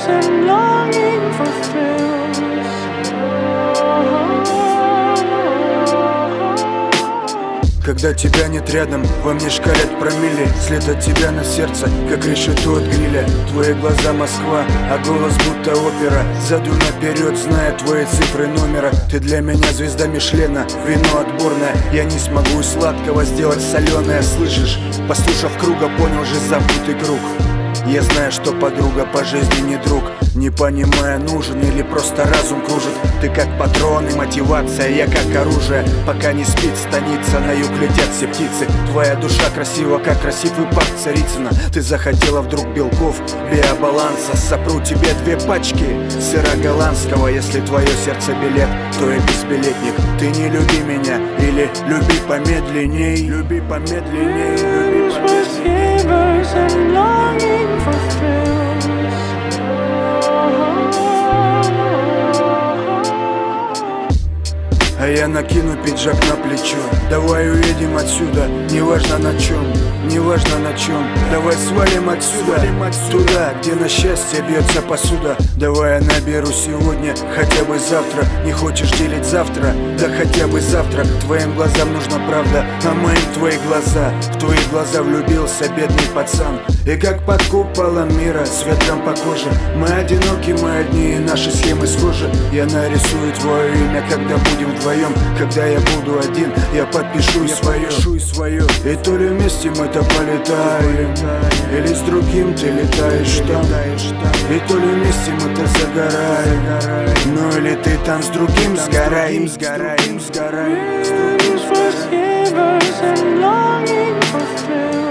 shivers and longing for thrills. Когда тебя нет рядом, во мне шкалят промилле. След от тебя на сердце, как решето от гриля. Твои глаза Москва, а голос будто опера. Задум наперед, зная твои цифры номера. Ты для меня звезда Мишлена, вино отборное. Я не смогу из сладкого сделать соленое, слышишь? Послушав круга, понял же забытый круг. Я знаю, что подруга по жизни не друг. Не понимая, нужен или просто разум кружит. Ты как патрон и мотивация, я как оружие. Пока не спит станица, на юг летят все птицы. Твоя душа красива, как красивый парк Царицына. Ты захотела вдруг белков, биобаланса. Сопру тебе 2 пачки сыра голландского. Если твое сердце билет, то я безбилетник. Ты не люби меня или люби помедленней. Люби помедленней, люби помедленней. Shivers and longing for thrills. А я накину пиджак на плечо. Давай уедем отсюда, неважно на чем, неважно на чем. Давай свалим отсюда, туда, где на счастье бьется посуда. Давай я наберу сегодня, хотя бы завтра. Не хочешь делить завтра, да хотя бы завтра. Твоим глазам нужна правда, а моим твои глаза. В твои глаза влюбился бедный пацан. И как под куполом мира, с ветром по коже. Мы одиноки, мы одни, и наши схемы схожи. Я нарисую твое имя, когда будем вдвоем. Когда я буду один, я подпишу свое. И то ли вместе мы-то полетаем, или с другим ты летаешь там. И то ли вместе мы-то загораем, ну или ты там с другим сгораем. Shivers and longing for thrills.